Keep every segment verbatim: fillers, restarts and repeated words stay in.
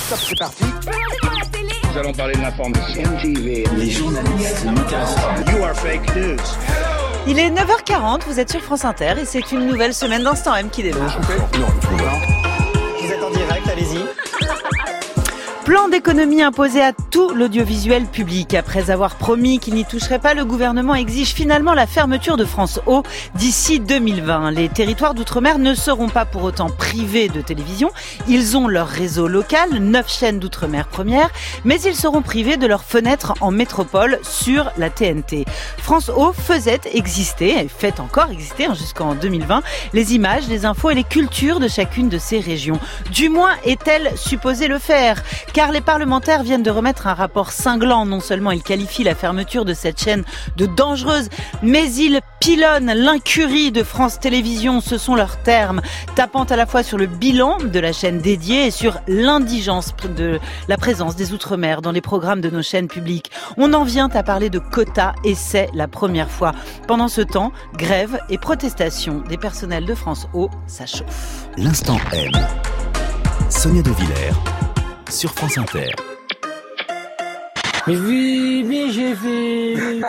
stop, c'est parti. Nous allons parler de l'information. M T V. Les journalistes ne m'intéressent pas. You are fake news. Il est neuf heures quarante, vous êtes sur France Inter et c'est une nouvelle semaine d'Instant M qui démarre. Non, Vous êtes en direct, allez-y. Plan d'économie imposé à tout l'audiovisuel public. Après avoir promis qu'il n'y toucherait pas, le gouvernement exige finalement la fermeture de France O d'ici deux mille vingt. Les territoires d'outre-mer ne seront pas pour autant privés de télévision. Ils ont leur réseau local, neuf chaînes d'outre-mer première, mais ils seront privés de leurs fenêtres en métropole sur la T N T. France O faisait exister, et fait encore exister hein, jusqu'en deux mille vingt, les images, les infos et les cultures de chacune de ces régions. Du moins est-elle supposée le faire, car les parlementaires viennent de remettre un rapport cinglant. Non seulement ils qualifient la fermeture de cette chaîne de dangereuse, mais ils pilonnent l'incurie de France Télévisions, ce sont leurs termes, tapant à la fois sur le bilan de la chaîne dédiée et sur l'indigence de la présence des Outre-mer dans les programmes de nos chaînes publiques. On en vient à parler de quotas et c'est la première fois. Pendant ce temps, grève et protestation des personnels de France O, ça chauffe. L'Instant M. Sonia De Villers sur France Inter. Mais oui, mais j'ai fait.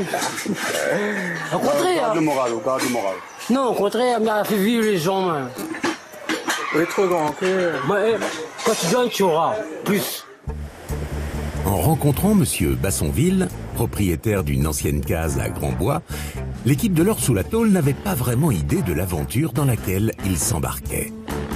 Au contraire. Garde le moral, garde le moral. Non, au contraire, mais elle a fait vivre les gens. Hein. Il est trop grand, ok. Ouais, quand tu gagnes, tu auras plus. En rencontrant Monsieur Bassonville, propriétaire d'une ancienne case à Grand-Bois, l'équipe de l'Or sous la tôle n'avait pas vraiment idée de l'aventure dans laquelle il s'embarquait.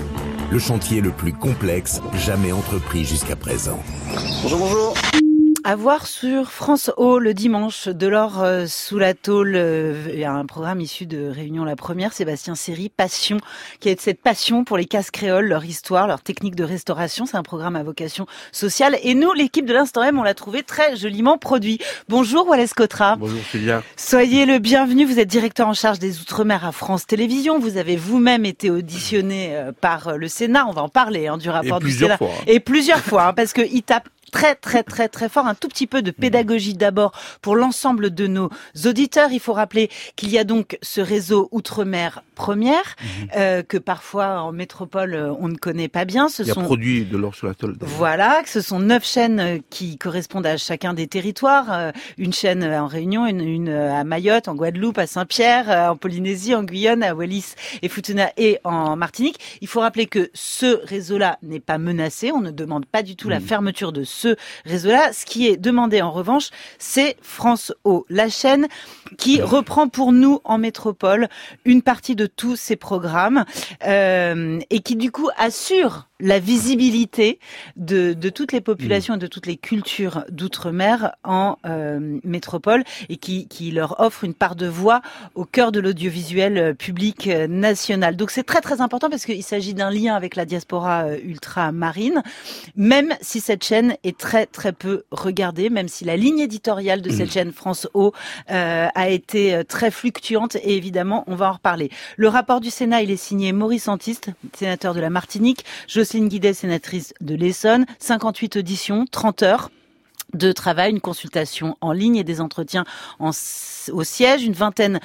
Le chantier le plus complexe jamais entrepris jusqu'à présent. Bonjour, bonjour. À voir sur France O le dimanche, de l'or euh, sous la tôle. Euh, il y a un programme issu de Réunion la Première, Sébastien Séry, Passion, qui est cette passion pour les cases créoles, leur histoire, leur technique de restauration. C'est un programme à vocation sociale. Et nous, l'équipe de l'Instant M, on l'a trouvé très joliment produit. Bonjour Wallace Cotra. Bonjour Célia. Soyez le bienvenu. Vous êtes directeur en charge des Outre-mer à France Télévisions. Vous avez vous-même été auditionné euh, par le Sénat. On va en parler hein, du rapport Et du Sénat. fois, hein. Et plusieurs fois, hein, parce qu'il tape très très très très fort. Un tout petit peu de pédagogie d'abord pour l'ensemble de nos auditeurs. Il faut rappeler qu'il y a donc ce réseau Outre-mer Première mmh. euh, que parfois en métropole on ne connaît pas bien. Ce Il y a sont produit de l'or sur la tôle. Voilà, que ce sont neuf chaînes qui correspondent à chacun des territoires. Une chaîne en Réunion, une, une à Mayotte, en Guadeloupe, à Saint-Pierre, en Polynésie, en Guyane, à Wallis et Futuna et en Martinique. Il faut rappeler que ce réseau-là n'est pas menacé. On ne demande pas du tout mmh. la fermeture de ce réseau-là. Ce qui est demandé en revanche, c'est France O, la chaîne qui reprend pour nous en métropole une partie de tous ces programmes euh, et qui du coup assure la visibilité de, de toutes les populations et de toutes les cultures d'outre-mer en euh, métropole et qui, qui leur offre une part de voix au cœur de l'audiovisuel public national. Donc c'est très très important parce qu'il s'agit d'un lien avec la diaspora ultramarine, même si cette chaîne est très très peu regardée, même si la ligne éditoriale de cette chaîne France O euh, a été très fluctuante et évidemment on va en reparler. Le rapport du Sénat, il est signé Maurice Antiste, sénateur de la Martinique, Jocelyne Guidet, sénatrice de l'Essonne, cinquante-huit auditions, trente heures de travail, une consultation en ligne et des entretiens en, au siège, une vingtaine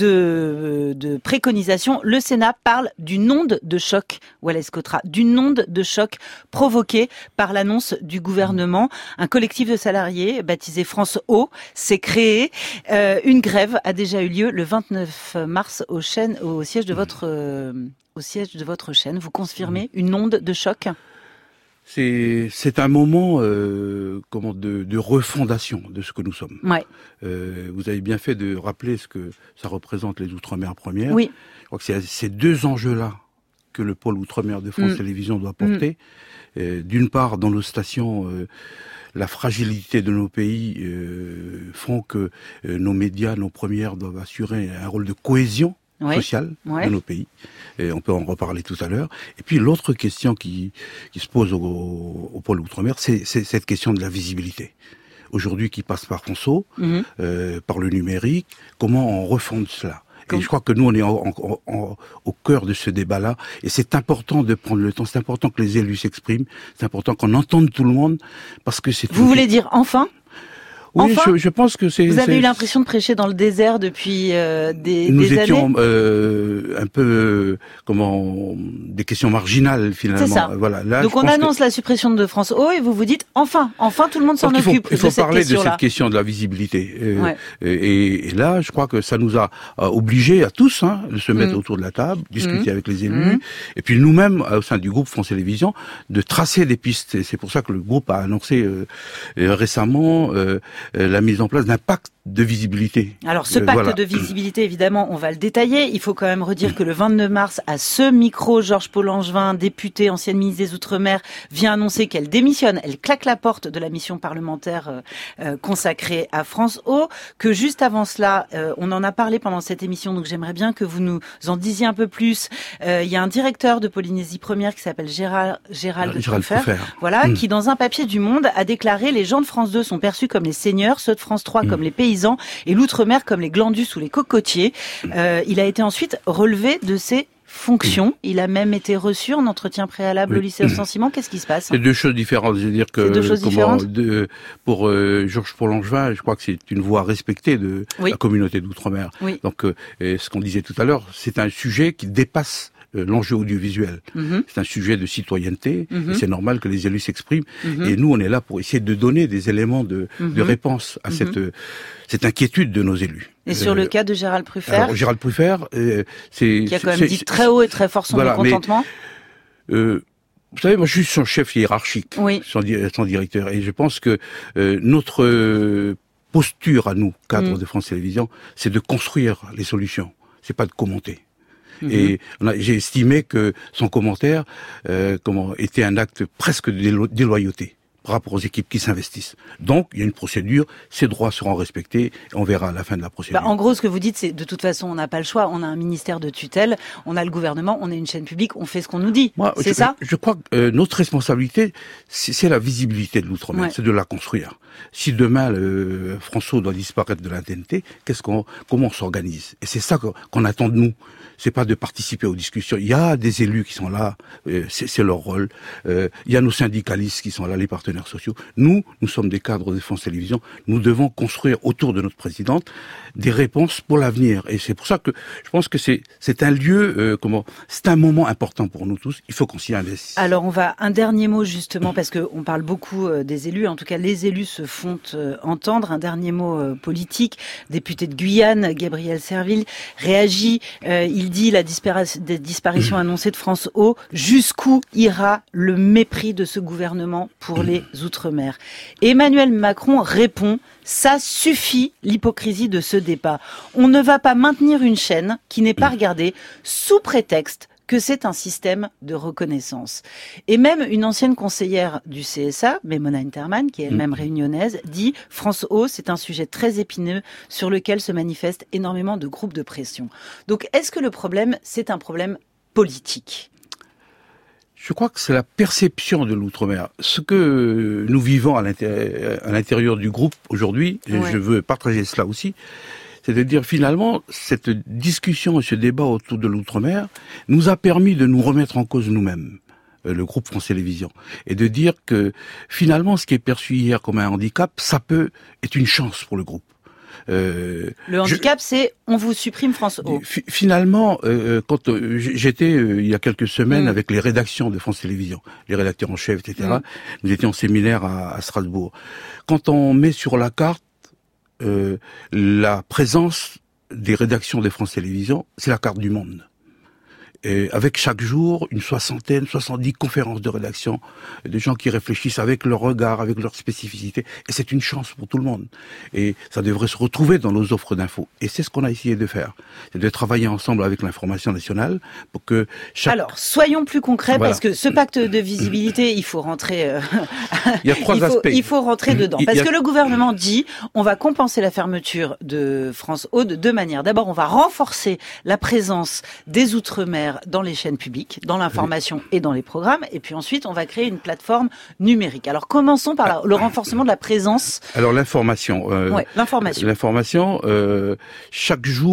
de, de préconisations. Le Sénat parle d'une onde de choc, Wallace Cotra, d'une onde de choc provoquée par l'annonce du gouvernement. Un collectif de salariés baptisé France O s'est créé. Euh, une grève a déjà eu lieu le vingt-neuf mars au, chaîne, au siège de votre euh, au siège de votre chaîne. Vous confirmez une onde de choc ? C'est c'est un moment euh, comment de, de refondation de ce que nous sommes. Ouais. Euh, vous avez bien fait de rappeler ce que ça représente les Outre-mer premières. Oui. Je crois que c'est ces deux enjeux-là que le pôle Outre-mer de France mmh. Télévisions doit porter. Mmh. Euh, d'une part, dans nos stations, euh, la fragilité de nos pays euh, font que euh, nos médias, nos premières doivent assurer un rôle de cohésion ouais. sociale ouais. de nos pays. Et on peut en reparler tout à l'heure. Et puis l'autre question qui, qui se pose au, au pôle Outre-mer, c'est, c'est cette question de la visibilité. Aujourd'hui, qui passe par France O, mmh. euh, par le numérique, comment on refonde cela ? Et je crois que nous, on est en, en, en, au cœur de ce débat-là. Et c'est important de prendre le temps. C'est important que les élus s'expriment. C'est important qu'on entende tout le monde. Parce que c'est... Vous voulez dire enfin ? Oui, Enfin, je, je pense que c'est... Vous avez c'est- eu l'impression de prêcher dans le désert depuis euh, des, Nous des étions années. euh, un peu, euh, comment, des questions marginales finalement. C'est ça. Voilà. Là, Donc je on pense que- annonce la suppression de France O et vous vous dites enfin, enfin tout le monde s'en Donc, il faut, occupe il faut de cette parler de question-là. cette question de la visibilité. Euh, Ouais. et, et là, je crois que ça nous a euh, obligés à tous hein, de se mettre Mm. autour de la table, discuter Mm. avec les élus, Mm. et puis nous-mêmes, au sein du groupe France Télévisions, de tracer des pistes. Et c'est pour ça que le groupe a annoncé euh, euh, récemment euh, euh, la mise en place d'un pacte de visibilité. Alors ce Euh, pacte voilà. de visibilité, évidemment, on va le détailler. Il faut quand même redire que le vingt-neuf mars, à ce micro, Georges Paul-Langevin, députée, ancienne ministre des Outre-mer, vient annoncer qu'elle démissionne. Elle claque la porte de la mission parlementaire euh, euh, consacrée à France O. Que juste avant cela, euh, on en a parlé pendant cette émission, donc j'aimerais bien que vous nous en disiez un peu plus. Euh, Il y a un directeur de Polynésie Première qui s'appelle Gérald, Gérald, Gérald Truffert, Truffert. voilà, Mm. qui dans un papier du Monde a déclaré les gens de France deux sont perçus comme les seigneurs, ceux de France trois Mm. comme les paysans et l'outre-mer comme les glandus ou les cocotiers. Euh, il a été ensuite relevé de ses fonctions. Il a même été reçu en entretien préalable Oui. au lycée Ossensiment. Qu'est-ce qui se passe? C'est deux choses différentes. Je veux dire que C'est deux choses comment, différentes de, pour euh, Georges Paul-Langevin, je crois que c'est une voix respectée de Oui. la communauté d'outre-mer. Oui. Donc, euh, et ce qu'on disait tout à l'heure, c'est un sujet qui dépasse euh, l'enjeu audiovisuel. Mhm. C'est un sujet de citoyenneté. Mhm. Et c'est normal que les élus s'expriment. Mhm. Et nous, on est là pour essayer de donner des éléments de, Mhm. de réponse à Mhm. cette, euh, cette inquiétude de nos élus. Et sur Euh, le cas de Gérald Truffert, alors, Gérald Truffert, euh, c'est qui a quand même c'est- dit c'est- très haut et très fort son Voilà, mais- mécontentement. Euh, vous savez, moi, je suis son chef hiérarchique, Oui. son, di- son directeur, et je pense que euh, notre euh, posture à nous, cadres Mm. de France Télévisions, c'est de construire les solutions. C'est pas de commenter. Mhm. Et on a- j'ai estimé que son commentaire, euh, comment, était un acte presque de délo- déloyauté par rapport aux équipes qui s'investissent. Donc, il y a une procédure, ces droits seront respectés, et on verra à la fin de la procédure. Bah, en gros, ce que vous dites, c'est de toute façon, on n'a pas le choix. On a un ministère de tutelle, on a le gouvernement, on est une chaîne publique, on fait ce qu'on nous dit. Moi, C'est je, ça? Je crois que euh, notre responsabilité, c'est c'est la visibilité de l'outre-mer, Ouais. c'est de la construire. Si demain le François doit disparaître de la T N T, qu'est-ce qu'on, comment on s'organise? Et c'est ça qu'on qu'on attend de nous. C'est pas de participer aux discussions. Il y a des élus qui sont là, euh, c'est c'est leur rôle. Euh, il y a nos syndicalistes qui sont là, les partenaires sociaux. Nous, nous sommes des cadres de France Télévisions. Nous devons construire autour de notre présidente des réponses pour l'avenir. Et c'est pour ça que je pense que c'est c'est un lieu, euh, comment, c'est un moment important pour nous tous. Il faut qu'on s'y investisse. Alors on va un dernier mot justement parce que on parle beaucoup euh, des élus. En tout cas, les élus se font euh, entendre. Un dernier mot euh, politique. Député de Guyane, Gabriel Serville réagit. Euh, il dit la dispara- des disparitions annoncées de France O. Jusqu'où ira le mépris de ce gouvernement pour les Outre-mer? Emmanuel Macron répond: ça suffit l'hypocrisie de ce débat. On ne va pas maintenir une chaîne qui n'est pas regardée sous prétexte que c'est un système de reconnaissance. Et même une ancienne conseillère du C S A, Memona Interman, qui est elle-même réunionnaise, dit « France O, c'est un sujet très épineux sur lequel se manifestent énormément de groupes de pression ». Donc, est-ce que le problème, c'est un problème politique ? Je crois que c'est la perception de l'outre-mer. Ce que nous vivons à l'intérieur, à l'intérieur du groupe aujourd'hui, et Ouais. je veux partager cela aussi, c'est de dire finalement, cette discussion et ce débat autour de l'outre-mer nous a permis de nous remettre en cause nous-mêmes, euh, le groupe France Télévisions, et de dire que finalement, ce qui est perçu hier comme un handicap, ça peut être une chance pour le groupe. Euh, Le handicap, c'est on vous supprime France O. Fi- Finalement, euh, quand euh, j- j'étais euh, il y a quelques semaines Mm. avec les rédactions de France Télévisions, les rédacteurs en chef, et cetera, Mm. nous étions en séminaire à, à Strasbourg. Quand on met sur la carte euh, la présence des rédactions de France Télévisions, c'est la carte du monde. Et avec chaque jour une soixantaine, soixante-dix conférences de rédaction, des gens qui réfléchissent avec leur regard, avec leur spécificité. Et c'est une chance pour tout le monde. Et ça devrait se retrouver dans nos offres d'infos. Et c'est ce qu'on a essayé de faire. C'est de travailler ensemble avec l'information nationale pour que chaque... Alors, soyons plus concrets, Voilà. parce que ce pacte de visibilité, il faut rentrer... euh, Il y a trois il faut, aspects. il faut rentrer dedans. Il y a- Parce que le gouvernement dit, on va compenser la fermeture de France O de deux manières. D'abord, on va renforcer la présence des Outre-mer dans les chaînes publiques, dans l'information et dans les programmes. Et puis ensuite, on va créer une plateforme numérique. Alors, commençons par la- le renforcement de la présence. Alors l'information. Euh, Ouais, l'information. L'information, euh, chaque jour,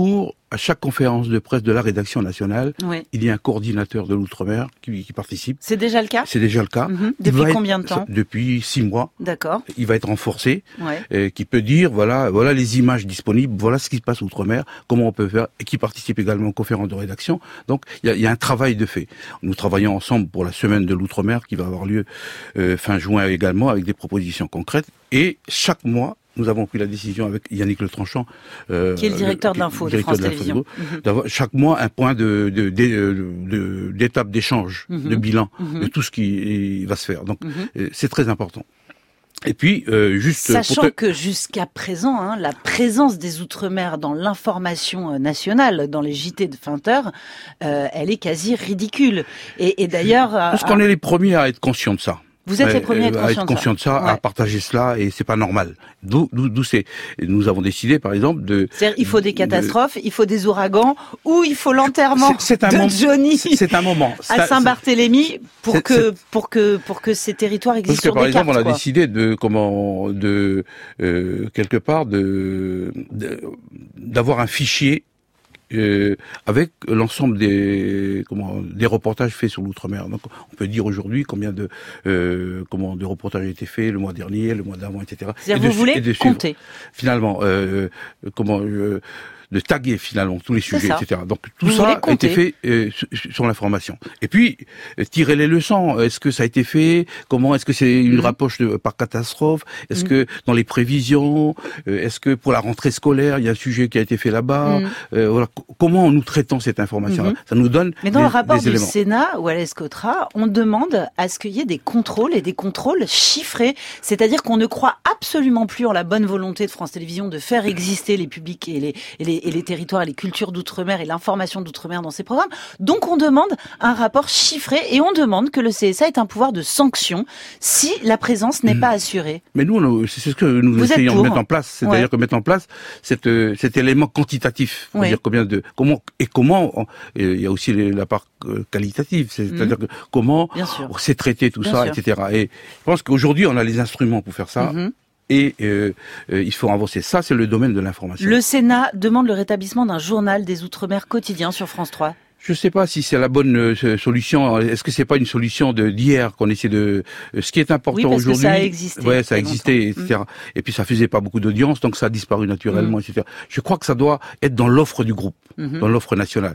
à chaque conférence de presse de la rédaction nationale, Oui. il y a un coordinateur de l'outre-mer qui, qui participe. C'est déjà le cas? C'est déjà le cas. Mhm. Il Depuis va combien être- de temps? Depuis six mois. D'accord. Il va être renforcé, Ouais. euh, qui peut dire, voilà, voilà les images disponibles, voilà ce qui se passe outre-mer, comment on peut faire, et qui participe également aux conférences de rédaction. Donc, il y a, il y a un travail de fait. Nous travaillons ensemble pour la semaine de l'outre-mer qui va avoir lieu euh, fin juin également, avec des propositions concrètes. Et chaque mois, nous avons pris la décision avec Yannick Le Tranchant, euh, Qui est le directeur de le- l'info de directeur France l'info Télévisions. du groupe, d'avoir chaque mois un point de de- de- de- d'étape d'échange, Mhm. de bilan Mhm. de tout ce qui va se faire. Donc, Mhm. euh, c'est très important. Et puis, euh, juste Sachant pour te- que jusqu'à présent, hein, la présence des Outre-mer dans l'information euh, nationale, dans les J T de vingt heures, euh, elle est quasi ridicule. Et, et d'ailleurs, Je pense euh, qu'on est les premiers à être conscients de ça. vous êtes les Ouais, premiers à être euh, conscients de ça. conscients de ça, à Ouais. partager cela, et c'est pas normal. D'où, d'où, d'où c'est. Nous avons décidé, par exemple, de. C'est-à-dire, il faut des de- catastrophes, il faut des ouragans, ou il faut l'enterrement C'est- c'est un de moment- Johnny C'est c'est un moment. C'est un- à Saint-Barthélemy pour c'est- que pour que pour que ces territoires Parce existent que sur par des exemple, cartes. on a quoi. décidé de comment de euh, quelque part de de- d'avoir un fichier euh, avec l'ensemble des comment des reportages faits sur l'outre-mer. Donc, on peut dire aujourd'hui combien de euh, comment de reportages ont été faits le mois dernier, le mois d'avant, et cetera. C'est-à-dire, Et de vous su- voulez et de suivre, compter. finalement euh, comment euh, de taguer finalement tous les C'est sujets, ça. et cetera. Donc tout Vous voulez ça a été compter. fait euh, sur, sur l'information. Et puis euh, tirer les leçons. Est-ce que ça a été fait? Comment? Est-ce que c'est une Mhm. rapproche de, par catastrophe? Est-ce Mhm. que dans les prévisions? euh, Est-ce que pour la rentrée scolaire, il y a un sujet qui a été fait là-bas? Mhm. Euh, Voilà. C- Comment nous traitons cette information? Mhm. Ça nous donne Mais dans des, le rapport des du éléments. Sénat, Wallace Cotra, on demande à ce qu'il y ait des contrôles et des contrôles chiffrés. C'est-à-dire qu'on ne croit absolument plus en la bonne volonté de France Télévisions de faire exister les publics et les, et les, et les territoires et les cultures d'outre-mer et l'information d'outre-mer dans ses programmes. Donc on demande un rapport chiffré et on demande que le C S A ait un pouvoir de sanction si la présence n'est pas assurée. Mais nous, nous, c'est ce que nous Vous êtes essayons de pour. mettre en place, c'est-à-dire Ouais. que mettre en place cette, euh, cet élément quantitatif, Oui. dire combien de comment et comment. on- et il y a aussi les- la part euh, qualitative, c'est-à-dire que comment Bien sûr. c'est traité tout Bien ça, sûr. et cetera. Et je pense qu'aujourd'hui, on a les instruments pour faire ça. Mhm. Et euh, euh, il faut avancer. Ça, c'est le domaine de l'information. Le Sénat demande le rétablissement d'un journal des Outre-mer quotidien sur France trois. Je ne sais pas si c'est la bonne euh, solution. Est-ce que c'est pas une solution de d'hier qu'on essaie de. euh, Ce qui est important Oui, parce que aujourd'hui. ça a existé Ouais, ça a il y a existé, longtemps. et cetera. Et puis ça faisait pas beaucoup d'audience, donc ça a disparu naturellement, Mm. et cetera. Je crois que ça doit être dans l'offre du groupe, Mhm. dans l'offre nationale.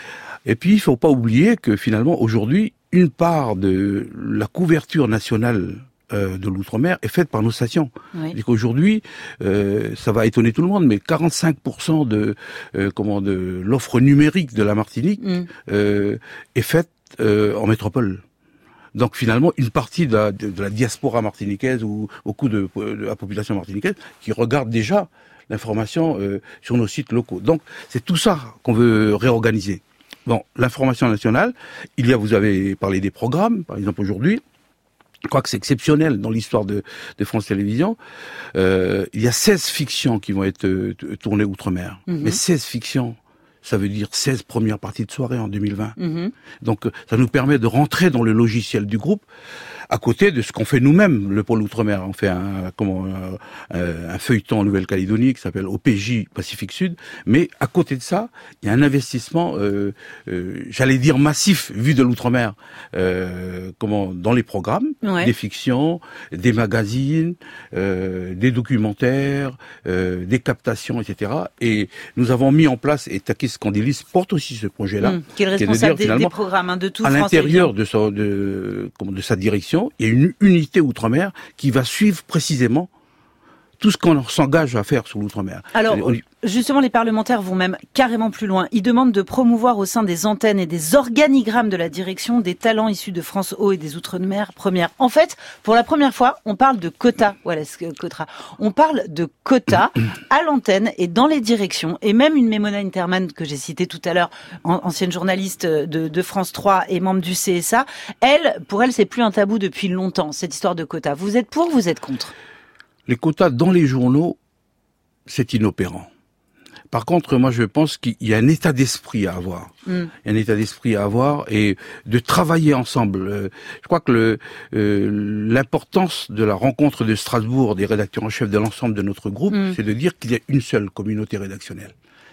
Et puis il faut pas oublier que finalement aujourd'hui, une part de la couverture nationale euh, de l'outre-mer est faite par nos stations. Oui. C'est qu'aujourd'hui, euh, ça va étonner tout le monde, mais quarante-cinq pour cent de euh, comment de l'offre numérique de la Martinique Mm. euh, est faite euh, en métropole. Donc finalement, une partie de la, de, de la diaspora martiniquaise ou beaucoup de, de la population martiniquaise qui regarde déjà l'information euh, sur nos sites locaux. Donc c'est tout ça qu'on veut réorganiser. Bon, l'information nationale, il y a, vous avez parlé des programmes, par exemple aujourd'hui. Je crois que c'est exceptionnel dans l'histoire de, de France Télévisions. Euh, il y a seize fictions qui vont être euh, tournées outre-mer. Mhm. Mais seize fictions, ça veut dire seize premières parties de soirée en deux mille vingt. Mhm. Donc euh, ça nous permet de rentrer dans le logiciel du groupe, à côté de ce qu'on fait nous-mêmes, le pôle outre-mer. On fait un, comment, un, un feuilleton en Nouvelle-Calédonie qui s'appelle O P J Pacifique Sud. Mais à côté de ça, il y a un investissement, euh, euh, j'allais dire massif, vu de l'outre-mer, euh, comment, dans les programmes, Ouais. des fictions, des magazines, euh, des documentaires, euh, des captations, et cetera. Et nous avons mis en place, et Takis Candilis porte aussi ce projet-là, Mm. Qui est le qui est de responsable dire, des, finalement, des programmes hein, de tout à France l'intérieur de, sa- de, comment, de sa direction, il y a une unité outre-mer qui va suivre précisément tout ce qu'on s'engage à faire sur l'outre-mer. Alors, On- justement, les parlementaires vont même carrément plus loin. Ils demandent de promouvoir au sein des antennes et des organigrammes de la direction des talents issus de France O et des Outre-mer première. En fait, pour la première fois, on parle de quotas. Voilà, ce que- quota. On parle de quotas à l'antenne et dans les directions. Et même une Mémona Interman que j'ai citée tout à l'heure, an- ancienne journaliste de, de France trois et membre du C S A, elle, pour elle, c'est plus un tabou depuis longtemps, cette histoire de quotas. Vous êtes pour, vous êtes contre? Les quotas dans les journaux, c'est inopérant. Par contre, moi, je pense qu'il y a un état d'esprit à avoir. Mm. Il y a un état d'esprit à avoir et de travailler ensemble. Euh, Je crois que le, euh, l'importance de la rencontre de Strasbourg des rédacteurs en chef de l'ensemble de notre groupe, Mm. c'est de dire qu'il y a une seule communauté rédactionnelle.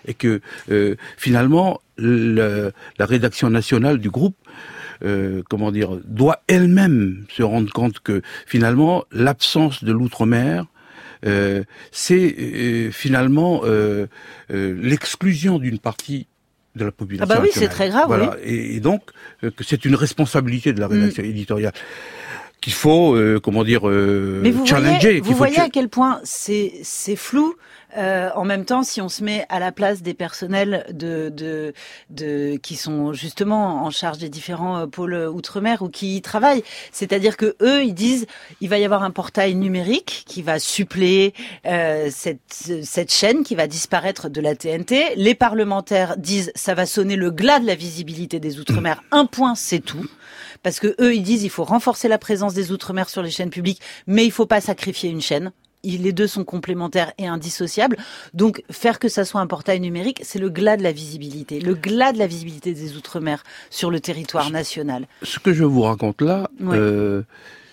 et que euh, finalement le, la rédaction nationale du groupe, euh, comment dire, doit elle-même se rendre compte que finalement l'absence de l'outre-mer, euh, c'est euh, finalement euh, euh, l'exclusion d'une partie de la population. Ah bah oui, nationale. c'est très grave. Voilà, oui. et, et donc euh, que c'est une responsabilité de la rédaction mmh. éditoriale qu'il faut, euh, comment dire, euh, Mais vous challenger. Voyez, vous qu'il faut voyez ch- à quel point c'est c'est flou. Euh, en même temps, si on se met à la place des personnels de, de, de, qui sont justement en charge des différents pôles outre-mer ou qui y travaillent, c'est-à-dire que eux, ils disent, il va y avoir un portail numérique qui va suppléer euh, cette, cette chaîne qui va disparaître de la T N T. Les parlementaires disent, ça va sonner le glas de la visibilité des outre-mer. Un point, c'est tout. Parce que eux, ils disent, il faut renforcer la présence des outre-mer sur les chaînes publiques, mais il faut pas sacrifier une chaîne. Les deux sont complémentaires et indissociables. Donc, faire que ça soit un portail numérique, c'est le glas de la visibilité. Le glas de la visibilité des Outre-mer sur le territoire national. Ce que je vous raconte là, ouais. euh,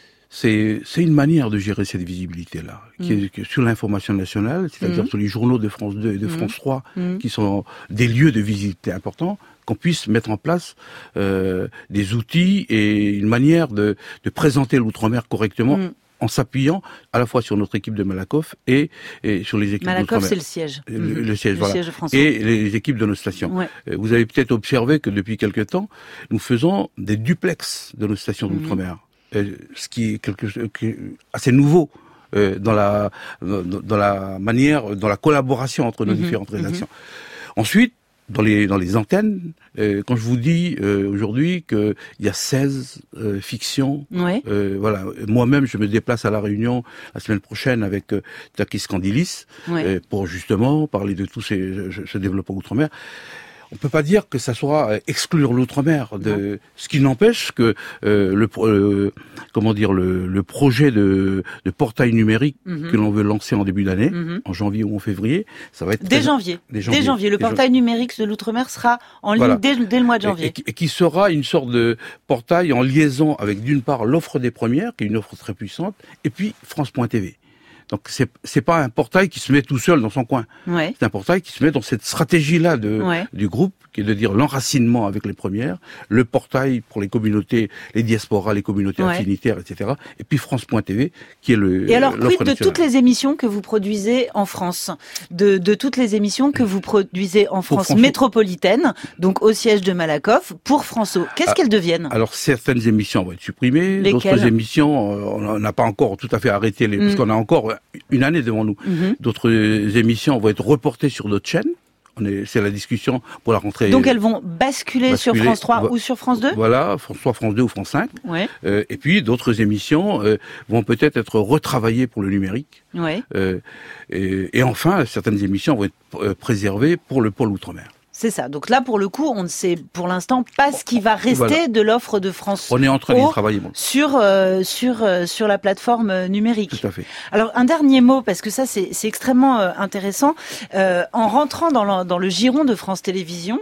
c'est, c'est une manière de gérer cette visibilité-là, mmh. qui est, qui est sur l'information nationale, c'est-à-dire mmh. sur les journaux de France deux et de mmh. France trois, mmh. qui sont des lieux de visibilité importants, qu'on puisse mettre en place euh, des outils et une manière de, de présenter l'Outre-mer correctement. Mmh. en s'appuyant à la fois sur notre équipe de Malakoff et, et sur les équipes Malakoff, d'Outre-mer. c'est le siège. Le, mmh. le siège, le voilà. Siège François. Et les équipes de nos stations. Ouais. Vous avez peut-être observé que depuis quelque temps, nous faisons des duplex de nos stations mmh. d'Outre-mer. Ce qui est quelque chose qui est assez nouveau euh, dans la dans, dans la manière, dans la collaboration entre nos mmh. différentes rédactions. Mmh. Ensuite, dans les dans les antennes, euh, quand je vous dis euh, aujourd'hui qu'il y a seize euh, fictions, ouais. euh, voilà, moi-même je me déplace à La Réunion la semaine prochaine avec euh, Takis Kandilis ouais. euh, pour justement parler de tout ces, ce développement outre-mer. On peut pas dire que ça soit exclure l'outre-mer, de ce qui n'empêche que euh, le euh, comment dire le, le projet de, de portail numérique mm-hmm. que l'on veut lancer en début d'année, mm-hmm. en janvier ou en février, ça va être dès très... janvier. Dès janvier. Dès janvier, le dès portail janvier. numérique de l'outre-mer sera en ligne voilà. dès, dès le mois de janvier. Et, et, et qui sera une sorte de portail en liaison avec d'une part l'offre des premières, qui est une offre très puissante, et puis France point T V. Donc c'est c'est pas un portail qui se met tout seul dans son coin. Ouais. C'est un portail qui se met dans cette stratégie-là de ouais. du groupe, qui est de dire l'enracinement avec les premières, le portail pour les communautés, les diasporas, les communautés ouais. affinitaires, et cetera. Et puis France point T V, qui est le. Et alors, l'offre quid de nationale. toutes les émissions que vous produisez en France, de de toutes les émissions que vous produisez en France François. métropolitaine, donc au siège de Malakoff, pour François, qu'est-ce ah, qu'elles deviennent? Alors certaines émissions vont être supprimées, lesquelles? D'autres émissions, on n'a pas encore tout à fait arrêté, les, mm. parce qu'on a encore une année devant nous. Mm-hmm. D'autres émissions vont être reportées sur d'autres chaînes. On est, c'est la discussion pour la rentrée. Donc elles vont basculer, basculer sur France trois vo- ou sur France deux? Voilà, soit France deux ou France cinq. Ouais. Euh, et puis d'autres émissions euh, vont peut-être être retravaillées pour le numérique. Ouais. Euh, et, et enfin, certaines émissions vont être euh, préservées pour le pôle outre-mer. C'est ça. Donc là, pour le coup, on ne sait pour l'instant pas ce qui va rester voilà. de l'offre de France. On est en train d'y travailler. Bon. Sur euh, sur euh, sur la plateforme numérique. Tout à fait. Alors un dernier mot parce que ça c'est c'est extrêmement euh, intéressant. Euh, en rentrant dans le, dans le giron de France Télévisions,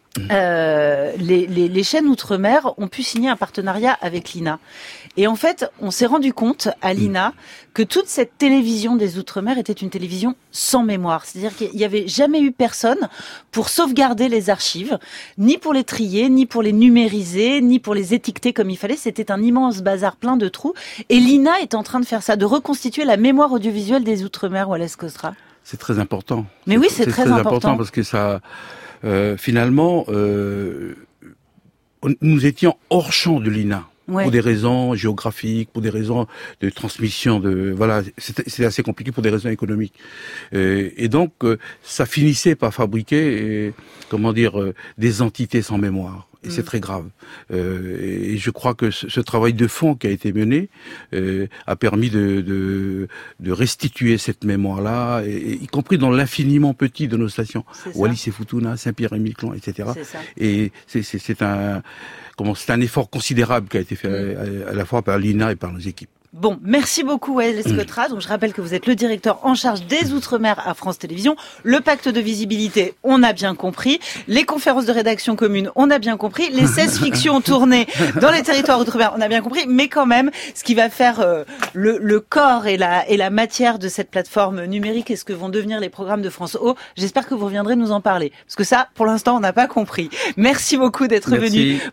Euh, les, les, les chaînes outre-mer ont pu signer un partenariat avec l'I N A. Et en fait, on s'est rendu compte à l'I N A que toute cette télévision des outre-mer était une télévision sans mémoire. C'est-à-dire qu'il n'y avait jamais eu personne pour sauvegarder les archives, ni pour les trier, ni pour les numériser, ni pour les étiqueter comme il fallait. C'était un immense bazar plein de trous. Et l'I N A est en train de faire ça, de reconstituer la mémoire audiovisuelle des outre-mer, Wallace Costra. C'est très important. Mais c'est, oui, c'est, c'est très, très important. important parce que ça... Euh, finalement, euh, nous étions hors champ de l'I N A ouais. pour des raisons géographiques, pour des raisons de transmission, de voilà, c'était, c'était assez compliqué pour des raisons économiques. Euh, et donc, euh, ça finissait par fabriquer, et, comment dire, euh, des entités sans mémoire. Et mmh. c'est très grave. Euh, et je crois que ce, ce travail de fond qui a été mené euh, a permis de, de, de restituer cette mémoire-là, et, et, y compris dans l'infiniment petit de nos stations, Wallis et Futuna, Saint-Pierre-et-Miquelon, et cetera. C'est ça. Et c'est, c'est, c'est un, comment, c'est un effort considérable qui a été fait mmh. à, à la fois par l'I N A et par nos équipes. Bon, merci beaucoup Wael Escotra. Donc je rappelle que vous êtes le directeur en charge des Outre-mer à France Télévisions. Le pacte de visibilité, on a bien compris. Les conférences de rédaction communes, on a bien compris. Les seize fictions tournées dans les territoires Outre-mer, on a bien compris. Mais quand même, ce qui va faire euh, le, le corps et la, et la matière de cette plateforme numérique et ce que vont devenir les programmes de France O, j'espère que vous reviendrez nous en parler. Parce que ça, pour l'instant, on n'a pas compris. Merci beaucoup d'être Merci. venu